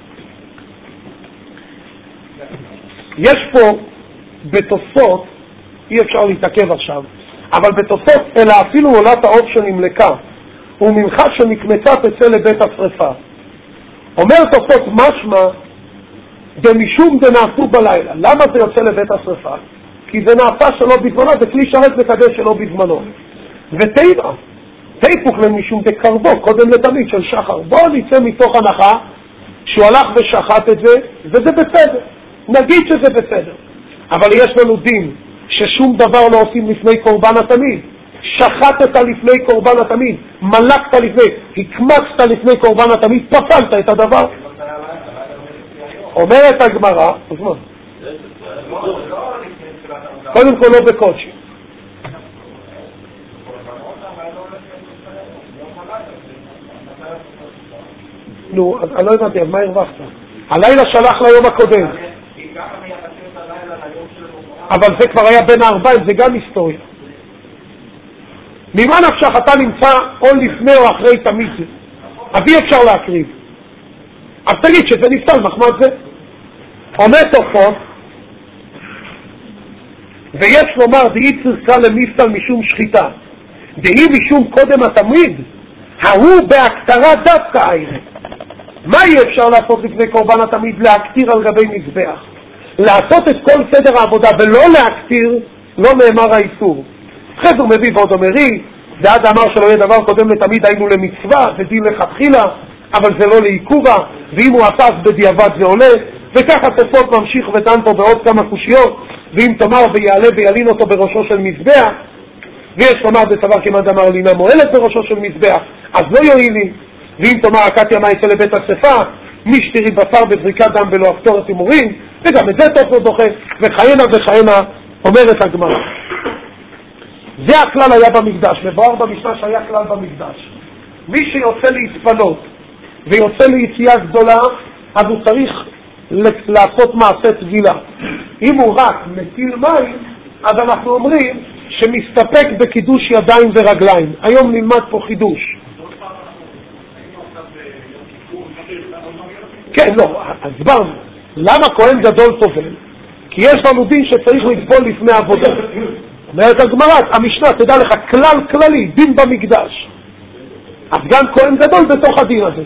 S1: יש פה בתוספות, אי אפשר להתעכב עכשיו, אבל בתוספות, אלא אפילו עולת העוף שנמלקה, ומנחה שנקמתה תצא לבית השרפה. אומר תוספות משמע, במשום דנעשו בלילה. למה זה יוצא לבית השרפה? כי זה נעשה שלא בזמנו, זה כלי שרת מקדש שלא בזמנו. ותימה, תיפוך למשום דקרבו, קודם לתמיד של שחר. בואו נצא מתוך הנחה שהוא הלך ושחט את זה, וזה בסדר. נגיד שזה בסדר. אבל יש לנו דין ששום דבר לא עושים לפני קורבן התמיד. שחטת לפני קורבן התמיד, מלקת לפני, הקמצת לפני קורבן התמיד, פסלת את הדבר. אומרת הגמרא, קודם כל לא בקודשי. נו, אני לא הבנתי, אז מה הרווחת? הלילה שלח ליום הקודם. אבל זה כבר היה בין הארבעים, זה גם היסטוריה. ממה נפשך אתה נמצא או לפני או אחרי תמיד זה? אז אי אפשר להקריב. אז תגיד שזה נפתל מחמד זה. אומר תופות, ויש לומר דהי צריכה למפתל משום שחיטה, דהי משום קודם התמיד, ההוא בהקטרה דווקא העירה. מה אי אפשר לעשות לפני קורבן התמיד? להקטיר על גבי מזבח. לעשות את כל סדר העבודה ולא להקטיר, לא נאמר האיסור. אחרי זה הוא מביא ועוד אומרי, ועד אמר שלא יהיה דבר קודם לתמיד היינו למצווה, זה דין לכתחילה, אבל זה לא לעיכובה, ואם הוא עשה בדיעבד זה עולה, וככה תפות ממשיך ודן פה בעוד כמה קושיות, ואם תאמר ויעלה וילין אותו בראשו של מזבח, ויש לומר בסבר כמעט אמר לינה מועלת בראשו של מזבח, אז לא יועיל לי. ואם תאמר הקטיה מה יצא לבית הצפה, משתירי בשר בזריקת דם ולא הקטורת הימורים, וגם את זה טוב לא דוחה, וחיינה וחיינה אומרת הגמרא. זה הכלל היה במקדש, מבואר במשנה שהיה כלל במקדש. מי שיוצא להתפנות ויוצא ליציאה גדולה, אז הוא צריך לעשות מעשה טבילה. אם הוא רק מטיל מים, אז אנחנו אומרים שמסתפק בקידוש ידיים ורגליים. היום נלמד פה חידוש. כן, לא, הסברנו. למה כהן גדול טובל? כי יש לנו דין שצריך לטבול לפני עבודה. אומרת הגמרא, המשנה, תדע לך, כלל כללי, דין במקדש. אז גם כהן גדול בתוך הדין הזה.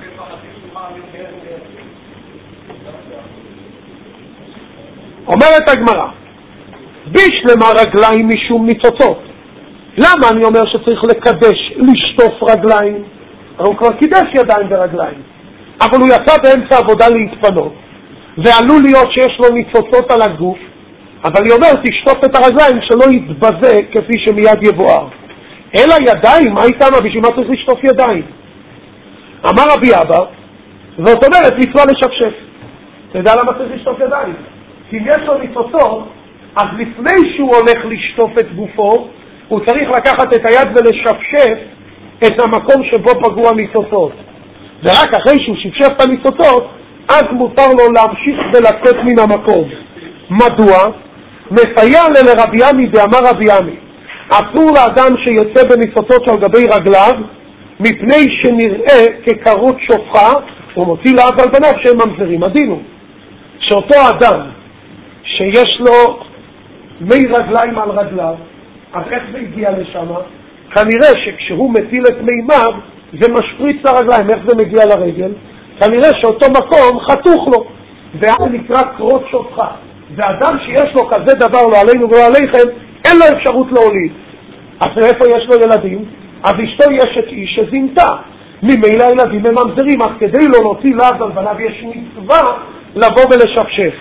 S1: אומרת הגמרא, בשלמה רגליים משום ניצוצות. למה אני אומר שצריך לקדש, לשטוף רגליים? הוא כבר קידש ידיים ורגליים. אבל הוא יצא באמצע עבודה להתפנות, ועלול להיות שיש לו ניצוצות על הגוף, אבל היא אומרת, תשטוף את הרגליים שלא יתבזה כפי שמיד יבואר. אלא ידיים, מה איתם? בשביל מה צריך לשטוף ידיים? אמר רבי אבא, זאת אומרת, מצווה לשפשף. אתה יודע למה צריך לשטוף ידיים? כי אם יש לו ניצוצות, אז לפני שהוא הולך לשטוף את גופו, הוא צריך לקחת את היד ולשפשף את המקום שבו פגעו הניצוצות. ורק אחרי שהוא שפשף את הניצוצות, אז מותר לו להמשיך ולצאת מן המקום. מדוע? מסייע לרבי ימי דאמר רבי ימי, אסור לאדם שיוצא בניצוצות על גבי רגליו, מפני שנראה כקרות שופחה, הוא מוציא לעד על בניו שהם ממזרים. הדין הוא שאותו אדם שיש לו מי רגליים על רגליו, אז איך זה הגיע לשם? כנראה שכשהוא מטיל את מימיו זה משפריץ לרגליים. איך זה מגיע לרגל? כנראה שאותו מקום חתוך לו, ואז נקרא קרות שופחה. ואדם שיש לו כזה דבר, לא עלינו ולא עליכם, אין לו אפשרות להוליד. אז איפה יש לו ילדים? אז אשתו יש את איש שזינתה. ממילא הילדים הם ממזרים, אז כדי לא להוציא לעד על בניו יש מצווה לבוא ולשפשף.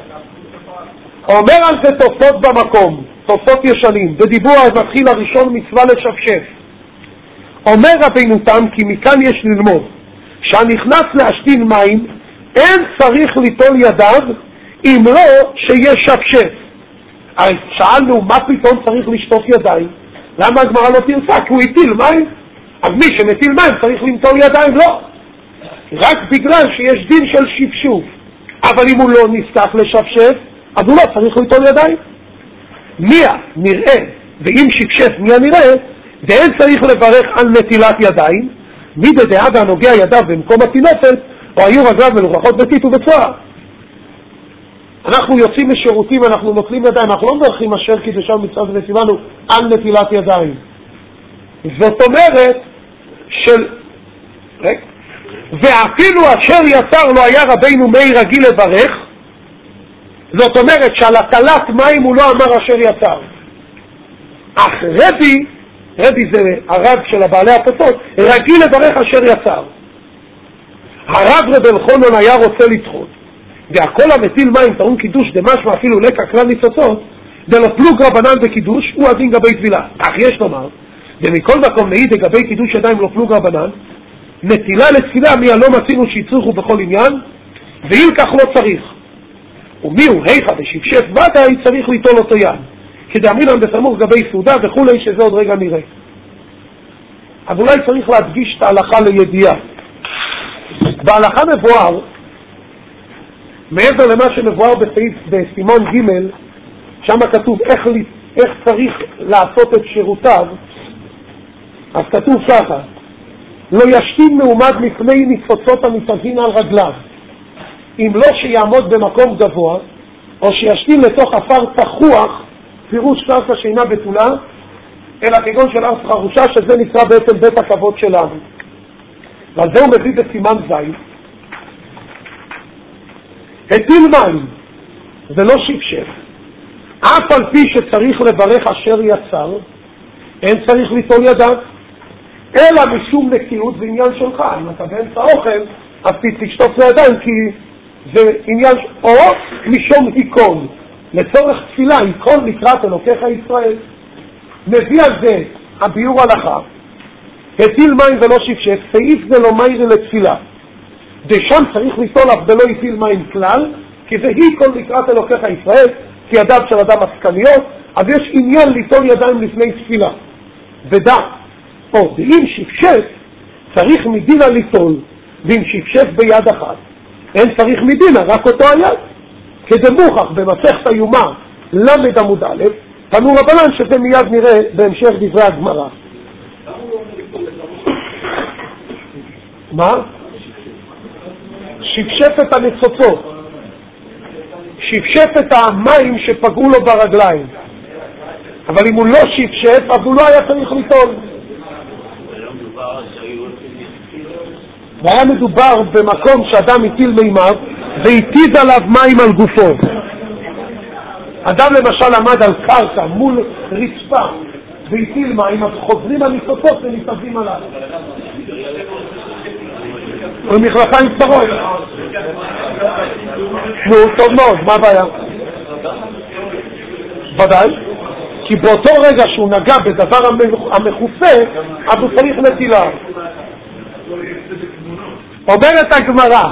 S1: אומר על זה תופות במקום, תופות ישנים, בדיבור אז מתחיל הראשון מצווה לשפשף. אומר רבינו תם, כי מכאן יש ללמוד שהנכנס להשתין מים אין צריך ליטול ידיו אם לא שישפשף. אז שאלנו מה פתאום צריך לשטוף ידיים? למה הגמרא לא תרצה? כי הוא הטיל מים. אז מי שמטיל מים צריך לנטול ידיים? לא, רק בגלל שיש דין של שפשוף. אבל אם הוא לא נזקק לשפשף, אז הוא לא צריך ליטול ידיים. מיה נראה, ואם שפשף מיה נראה, ואין צריך לברך על נטילת ידיים, מי בדעה והנוגע ידיו במקום התינופת, או היו רגליו מלוכלכות בטיט ובצוהר. אנחנו יוצאים לשירותים, אנחנו נוטלים ידיים, אנחנו לא מברכים אשר קידשנו מצוות וציוונו על נטילת ידיים. זאת אומרת של... רגע. ואפילו אשר יצר לא היה רבינו מי רגיל לברך, זאת אומרת שעל הטלת מים הוא לא אמר אשר יצר. אך רבי, רבי זה הרב של הבעלי הפתות, רגיל לברך אשר יצר. הרב רב אלחונן היה רוצה לדחות, והכל המטיל מים טעון קידוש דמשמע אפילו לקה כלל ניצוצות, דלא פלוג רבנן בקידוש הוא הדין גבי טבילה. אך יש לומר, ומכל מקום נעיד לגבי קידוש ידיים לא פלוג רבנן, נטילה לתפילה מי הלא מצינו שיצריכו בכל עניין, ואם כך לא צריך. ומי הוא היכה בשפשף ודאי צריך ליטול אותו יד, כדאמרינן בסמוך גבי סעודה וכולי, שזה עוד רגע נראה. אז אולי צריך להדגיש את ההלכה לידיעה. בהלכה מבואר, מעבר למה שמבואר בסעיף בסימן ג', שם כתוב איך, איך צריך לעשות את שירותיו, אז כתוב ככה, לא ישתין מעומד מפני ניצוצות הניצבים על רגליו, אם לא שיעמוד במקום גבוה, או שישתין לתוך אפר תחוח, פירוש קרקע שאינה בתולה, אלא כגון של ארץ חרושה, שזה נקרא בעצם בית הכבוד שלנו. ועל זה הוא מביא בסימן זין. הטיל מים, זה לא שפשף. אף על פי שצריך לברך אשר יצר, אין צריך ליטול ידיו, אלא משום נקיות זה עניין שלך. אם אתה באמצע האוכל, אז תשטוף לידיים, כי זה עניין, או משום עיקון. לצורך תפילה, עיקון לקראת אלוקיך ישראל. מביא על זה הביאור הלכה, הטיל מים ולא שפשף, סעיף זה לא מיירי לתפילה. דשם צריך ליטול אף ולא יטיל מים כלל, כי זה עיקון לקראת אלוקיך ישראל, כי ידיו של אדם עסקניות, אז יש עניין ליטול ידיים לפני תפילה. ודע, או ואם שפשף, צריך מדינה ליטול, ואם שפשף ביד אחת, אין צריך מדינה, רק אותו היד. כדמוכח במסכת היומא למד עמוד א', תנו רבנן, שזה מיד נראה בהמשך דברי הגמרא. מה? שפשף את הניצוצות, שפשף את המים שפגעו לו ברגליים, אבל אם הוא לא שפשף אז הוא לא היה צריך ליטול. והיה מדובר במקום שאדם הטיל מימיו והטיז עליו מים על גופו. אדם למשל עמד על קרקע מול רצפה והטיל מים, אז חוזרים הניצוצות וניתזים עליו. הוא מכנפיים קצרות. נו, טוב מאוד, מה הבעיה? ודאי, כי באותו רגע שהוא נגע בדבר המחופה, אז הוא צריך נטילה. אומרת הגמרא,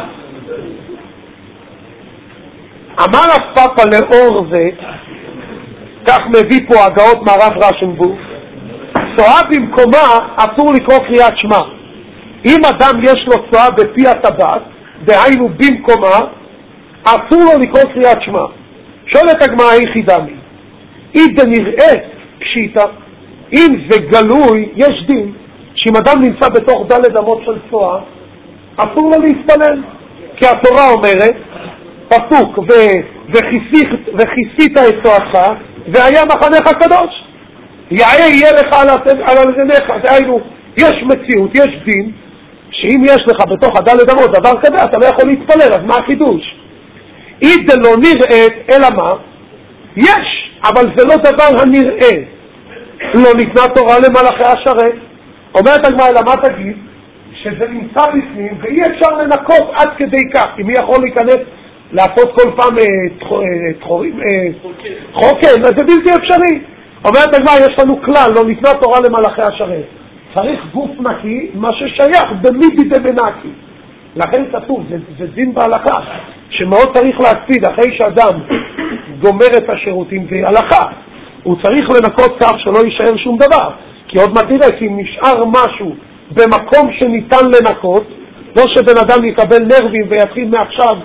S1: אמר הפאפה לאור זה, כך מביא פה הגאות מהרב רשנבורג, צואה במקומה אסור לקרוא קריאת שמע. אם אדם יש לו צואה בפי הטבעת, דהיינו במקומה, אסור לו לקרוא קריאת שמע. שואלת הגמרא היחידה מי, אם זה נראה פשיטה, אם זה גלוי, יש דין שאם אדם נמצא בתוך דלת אמות של צואה, אסור לו להתפלל, כי התורה אומרת פסוק וכיסית את צועתך והיה מחנך קדוש, יאה יהיה לך על עלניך. דהיינו, יש מציאות, יש דין שאם יש לך בתוך הדלת אמות דבר כזה אתה לא יכול להתפלל, אז מה החידוש? אם זה לא נראה, אלא מה? יש, אבל זה לא דבר הנראה. לא ניתנה תורה למלאכי השרת. אומרת הגמרא, למה תגיד? שזה נמצא בפנים ואי אפשר לנקות עד כדי כך. אם מי יכול להיכנס לעשות כל פעם תחורים, חוקן, אז זה בלתי אפשרי. אומרת הגמרא, יש לנו כלל, לא ניתנה תורה למלאכי השרת. צריך גוף נקי, מה ששייך במידי דמנקי. לכן כתוב, זה, זה דין בהלכה, שמאוד צריך להקפיד, אחרי שאדם גומר את השירותים, זה הלכה. הוא צריך לנקות כך שלא יישאר שום דבר. כי עוד מעט נראה, כי אם נשאר משהו במקום שניתן לנקות, לא שבן אדם יקבל נרבים ויתחיל מעכשיו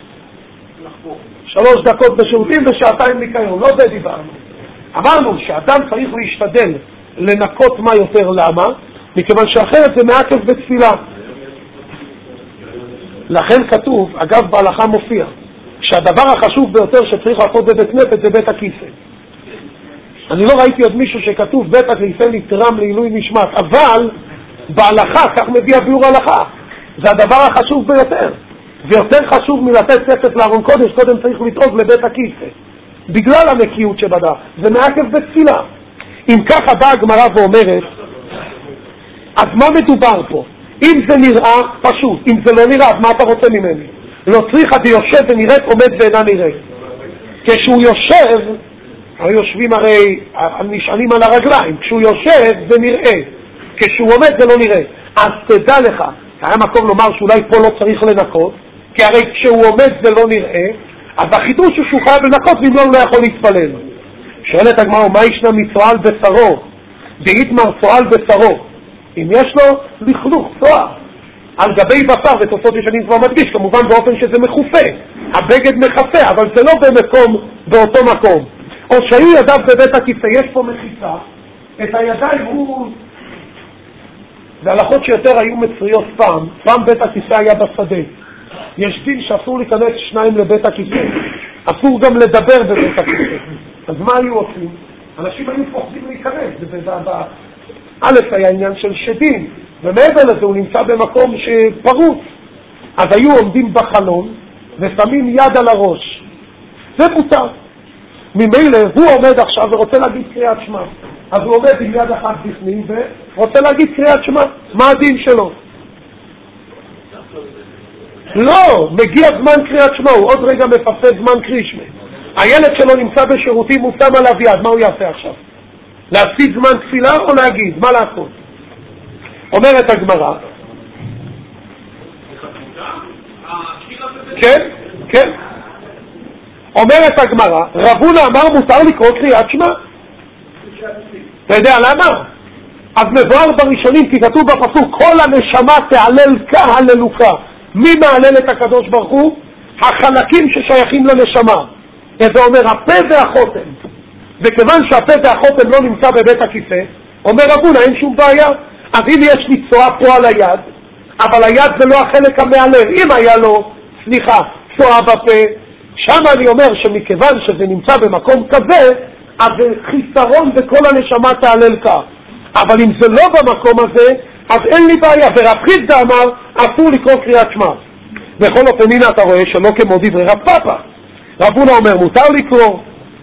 S1: שלוש דקות בשירותים ושעתיים ניקיון, לא זה דיברנו. אמרנו שאדם צריך להשתדל לנקות מה יותר. למה? מכיוון שאחרת זה מעכב בתפילה. לכן כתוב, אגב בהלכה מופיע, שהדבר החשוב ביותר שצריך לעשות בבית כנסת זה בית הכיסא. אני לא ראיתי עוד מישהו שכתוב בית הכיסא נתרם לעילוי נשמת, אבל בהלכה, כך מביא הביאור הלכה, זה הדבר החשוב ביותר. ויותר חשוב מלתת כסף לארון קודש, קודם צריך לדאוג לבית הכיסא. בגלל הנקיות שבדע, זה מעכב בתפילה. אם ככה באה הגמרא ואומרת, אז מה מדובר פה? אם זה נראה, פשוט. אם זה לא נראה, אז מה אתה רוצה ממני? לא צריך עד יושב ונראית, עומד ואינה נראית. כשהוא יושב, היושבים הרי נשענים על הרגליים, כשהוא יושב זה נראה, כשהוא עומד זה לא נראה. אז תדע לך, היה מקום לומר שאולי פה לא צריך לנקות, כי הרי כשהוא עומד זה לא נראה, אז החידוש הוא שהוא חייב לנקות ואם לא הוא לא יכול להתפלל. שואלת הגמרא, מה ישנה מצועה על בשרו? דאיתמר צועה על בשרו, אם יש לו לכלוך צועה על גבי בשר, ותוספות ישנים כבר מדגיש, כמובן באופן שזה מחופה, הבגד מחפה, אבל זה לא במקום, באותו מקום. או שהיו ידיו בבית הכיסא, יש פה מחיצה, את הידיים הוא... זה הלכות שיותר היו מצריות פעם, פעם בית הכיסא היה בשדה. יש דין שאסור להיכנס שניים לבית הכיסא, אסור גם לדבר בבית הכיסא. אז מה היו עושים? אנשים היו פוחדים להיכנס, א' היה עניין של שדים, ומעבר לזה הוא נמצא במקום שפרוץ, אז היו עומדים בחלון ושמים יד על הראש, זה מותר. ממילא הוא עומד עכשיו ורוצה להגיד קריאת שמע, אז הוא עומד עם יד אחת בפנים ורוצה להגיד קריאת שמע, מה הדין שלו? לא, מגיע זמן קריאת שמע, הוא עוד רגע מפספס זמן קרישמה. הילד שלו נמצא בשירותים, הוא שם עליו יד, מה הוא יעשה עכשיו? להפסיד זמן תפילה או להגיד? מה לעשות? אומרת הגמרא, כן, כן. אומרת הגמרא, רב הונא אמר מותר לקרוא קריאת שמע. אתה יודע למה? אז מבואר בראשונים, כי כתוב בפסוק, כל הנשמה תעלל כהללוקה. מי מעלל את הקדוש ברוך הוא? החלקים ששייכים לנשמה. זה אומר הפה והחותם. וכיוון שהפה והחותם לא נמצא בבית הכיסא, אומר רב הונא, אין שום בעיה. אז אם יש לי צועה פה על היד, אבל היד זה לא החלק המעלל, אם היה לו, סליחה, צועה בפה, שם אני אומר שמכיוון שזה נמצא במקום כזה, אז זה חיסרון בכל הנשמה תעלל כך. אבל אם זה לא במקום הזה, אז אין לי בעיה. ורב חיסדא אמר, אסור לקרוא קריאת שמע. בכל אופן, הנה אתה רואה שלא כמו דברי רב פאפא. רב הונא אומר, מותר לקרוא.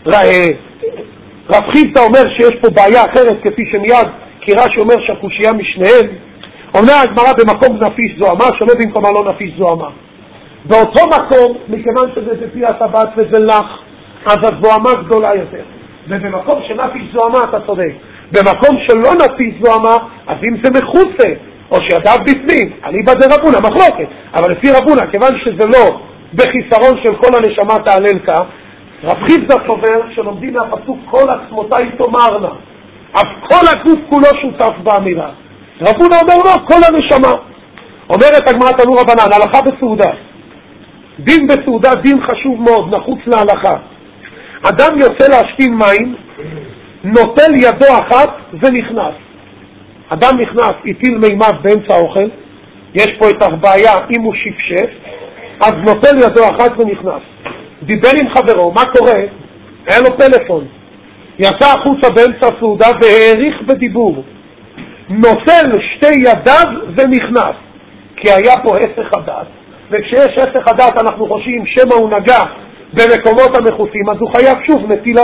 S1: רב חיסדא אומר שיש פה בעיה אחרת, כפי שמיד קירה שאומר שהקושיה משניהם. אומר הגמרא במקום נפיש זוהמה, שלא במקומה לא נפיש זוהמה. באותו מקום, מכיוון שזה בפי הטבעת וזה לך, אז הזוהמה גדולה יותר. ובמקום שנפיש זוהמה אתה צודק. במקום שלא נפיש זוהמה, אז אם זה מחוצה, או שידיו בפנים, אני בזה רב הונא, מחלוקת. אבל לפי רב הונא, כיוון שזה לא בחיסרון של כל הנשמה תעלל כך, רב חיסדא סובר שלומדים מהפסוק כל עצמותיי תאמרנה. אז כל הגוף כולו שותף באמירה. רב הונא אומר לא, כל הנשמה. אומרת הגמרא תנו רבנן, הלכה בסעודה. דין בסעודה, דין חשוב מאוד, נחוץ להלכה. אדם יוצא להשתין מים, נוטל ידו אחת ונכנס. אדם נכנס, הטיל מימיו באמצע האוכל, יש פה את הבעיה אם הוא שפשף, אז נוטל ידו אחת ונכנס. דיבר עם חברו, מה קורה? היה לו פלאפון. יצא החוצה באמצע הסעודה והאריך בדיבור. נוטל שתי ידיו ונכנס. כי היה פה הסח הדעת. וכשיש הסח הדעת אנחנו חושבים שמא הוא נגע במקומות המחוסים, אז הוא חייב שוב נטילה.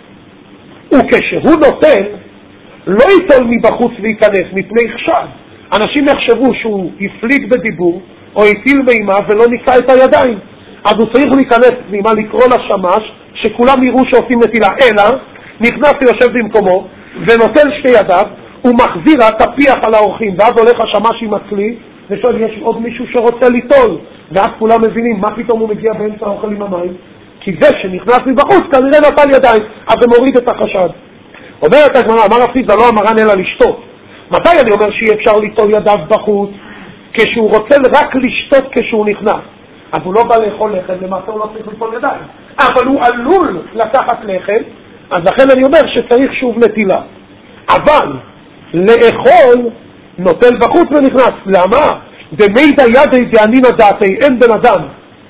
S1: וכשהוא נוטל, לא ייטול מבחוץ להיכנס מפני חשד. אנשים יחשבו שהוא יפליג בדיבור או יטיל מימה ולא ניקה את הידיים. אז הוא צריך להיכנס פנימה, לקרוא לשמש, שכולם יראו שעושים נטילה. אלא, נכנס ויושב במקומו, ונוטל שתי ידיו, הוא מחזיר תפיח על האורחים, ואז הולך השמש עם הכלי, ושואל, יש עוד מישהו שרוצה ליטול? ואז כולם מבינים, מה פתאום הוא מגיע באמצע האוכל עם המים? כי זה שנכנס מבחוץ, כנראה נטל ידיים, אז זה מוריד את החשד. אומרת הגמרא, אמר רב חיסדא, לא המרן אלא לשתות. מתי אני אומר שאי אפשר ליטול ידיו בחוץ? כשהוא רוצה רק לשתות כשהוא נכנס. אז הוא לא בא לאכול לחם, למעשה הוא לא צריך ליטול ידיים. אבל הוא עלול לקחת לחם, אז לכן אני אומר שצריך שוב נטילה. אבל לאכול נוטל בחוץ ונכנס. למה? דמידא ידי דאנינא דעתי, אין בן אדם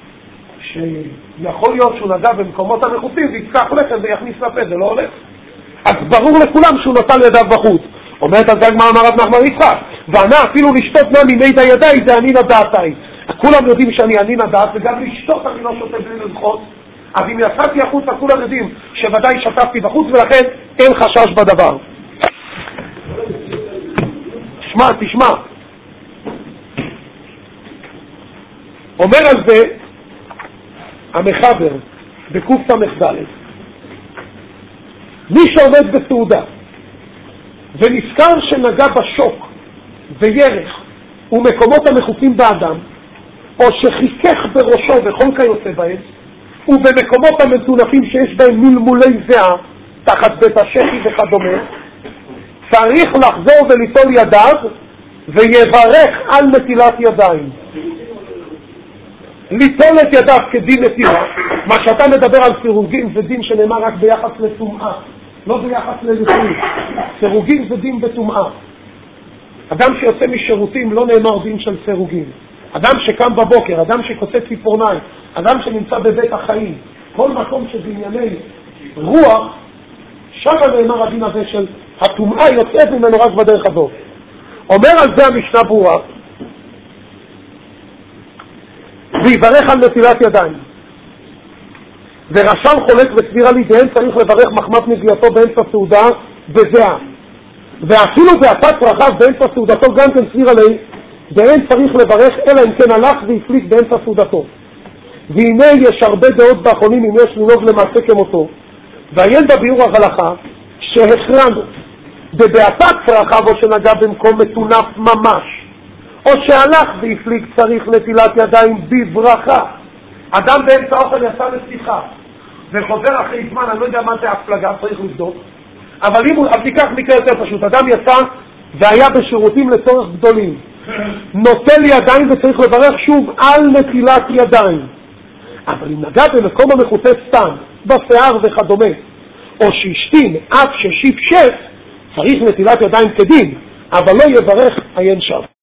S1: שיכול להיות שהוא נגע במקומות המחוצים ויצקח לחם ויכניס לפה, זה לא הולך. אז ברור לכולם שהוא נטל ידיו בחוץ. אומרת על זה הגמרא אמר רב נחמן יצחק, וענה אפילו לשתות נמי מידא ידי דאנינא דעתי. כולם יודעים שאני אנינא דעת, וגם לשתות אני לא שותה בלי ללחוץ. אז אם יצאתי החוצה, כולם יודעים שוודאי שתפתי בחוץ, ולכן אין חשש בדבר. תשמע, תשמע. אומר על זה המחבר בקוף סמך ד', מי שעומד בסעודה ונזכר שנגע בשוק וירך ומקומות המחופים באדם, או שחיכך בראשו וכל כיוצא בהם, ובמקומות המטונפים שיש בהם מלמולי זהה תחת בית השחי וכדומה, צריך לחזור וליטול ידיו ויברך על נטילת ידיים. ליטול את ידיו כדין נטילה. מה שאתה מדבר על סירוגין זה דין שנאמר רק ביחס לטומאה, לא ביחס ללכות. סירוגין זה דין בטומאה. אדם שיוצא משירותים לא נאמר דין של סירוגין. אדם שקם בבוקר, אדם שקוצה ציפורניים, אדם שנמצא בבית החיים, כל מקום שבענייני רוח, שם נאמר הדין הזה של הטומאה יוצאת ממנו רק בדרך הזאת. אומר על זה המשנה ברורה, ויברך על נטילת ידיים. ורשם חולק וסביר על ידיהם צריך לברך מחמת נגיעתו באמצע סעודה בזהה. ואפילו בעצת פרחיו באמצע סעודתו גם כן סביר עלי, ואין צריך לברך אלא אם כן הלך והפליג באמצע סעודתו. והנה יש הרבה דעות באחרונים אם יש לנהוג למעשה כמותו. והעיין בביאור ההלכה שהכרענו בבעתת פרחיו או שנגע במקום מטונף ממש, או שהלך והפליג צריך נטילת ידיים בברכה. אדם באמצע אוכל יצא לשיחה וחוזר אחרי זמן, אני לא יודע מה זה הפלגה, צריך לבדוק, אבל אם הוא, אז תיקח מקרה יותר פשוט, אדם יצא והיה בשירותים לצורך גדולים, נוטל ידיים וצריך לברך שוב על נטילת ידיים. אבל אם נגע במקום המחופה סתם, בשיער וכדומה, או שהשתין אף ששיף שף, צריך נטילת ידיים כדין, אבל לא יברך עיין שם.